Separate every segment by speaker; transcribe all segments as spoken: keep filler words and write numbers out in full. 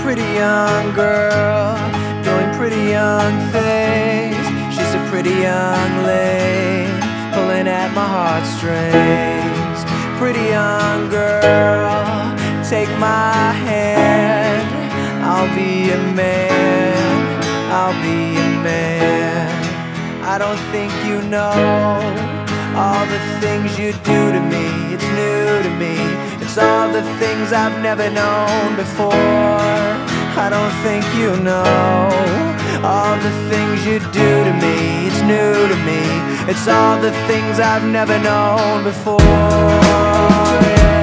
Speaker 1: pretty young girl, doing pretty young things. She's a pretty young lady, pulling at my heartstrings. Pretty young girl, take my hand. I'll be a man, I'll be a man. I don't think you know all the things you do to me. It's new to me. It's all the things I've never known before. I don't think you know all the things you do to me. It's new to me. It's all the things I've never known before. Yeah.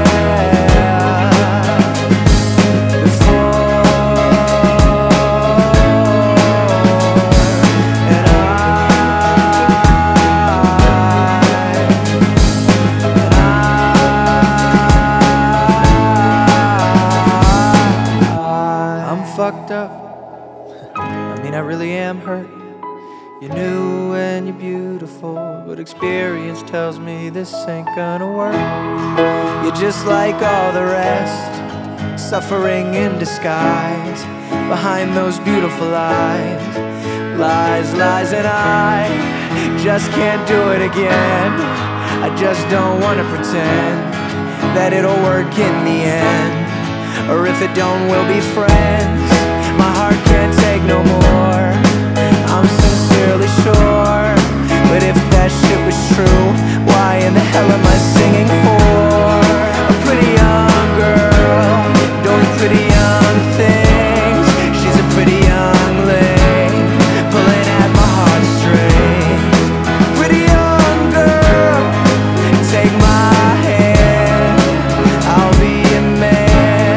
Speaker 1: Fucked up. I mean, I really am hurt. You're new and you're beautiful, but experience tells me this ain't gonna work. You're just like all the rest, suffering in disguise behind those beautiful eyes. Lies, lies, and I just can't do it again. I just don't wanna pretend that it'll work in the end. Or if it don't, we'll be friends. My heart can't take no more, I'm sincerely sure. But if that shit was true, why in the hell am I singing for? A pretty young girl, doing pretty young things. She's a pretty young lady, pulling at my heartstrings. Pretty young girl, take my hand. I'll be a man,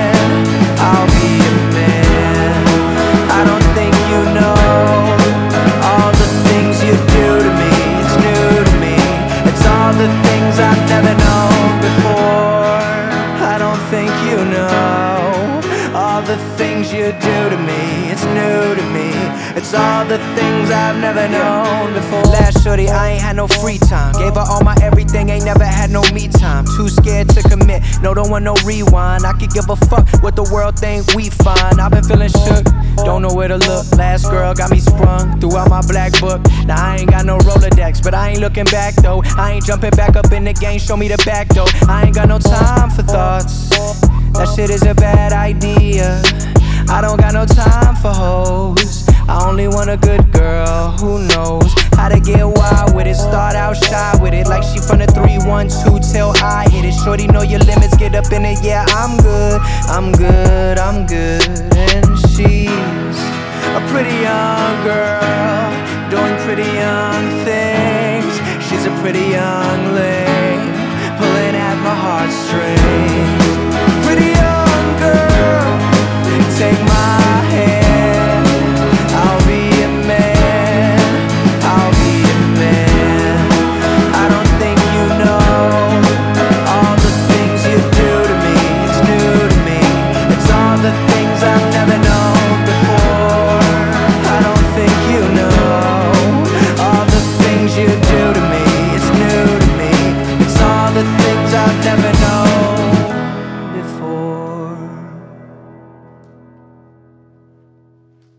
Speaker 1: I've never known before. I don't think you know all the things you do to me. It's new to me. It's all the things I've never known before. Last shorty, I ain't had no free time. Gave her all my everything, ain't never had no me time. Too scared to commit, no, don't want no rewind. I could give a fuck what the world think we find. I've been feeling shook, don't know where to look. Last girl got me sprung throughout my black book. Now I ain't got no Rolodex, but I ain't looking back though. I ain't jumping back up in the game, show me the back door. I ain't got no time for thoughts, that shit is a bad idea. I don't got no time for hoes, I only want a good girl who knows how to get wild with it. Start out shy with it, like she from the three one two till I hit it. Shorty know your limits, get up in it, yeah, I'm good, I'm good, I'm good. And she's a pretty young girl, doing pretty young things. She's a pretty young lady, pulling at my heartstrings. Pretty young girl, take my hand. I'll be a man, I'll be a man. I don't think you know all the things you do to me. It's new to me. It's all the things I've never known before. I don't think you know all the things you do to me. It's new to me. It's all the things I've never known before.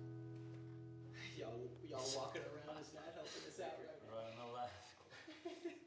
Speaker 2: Y'all, y'all walking around is not helping us out right now.
Speaker 3: Right on the last.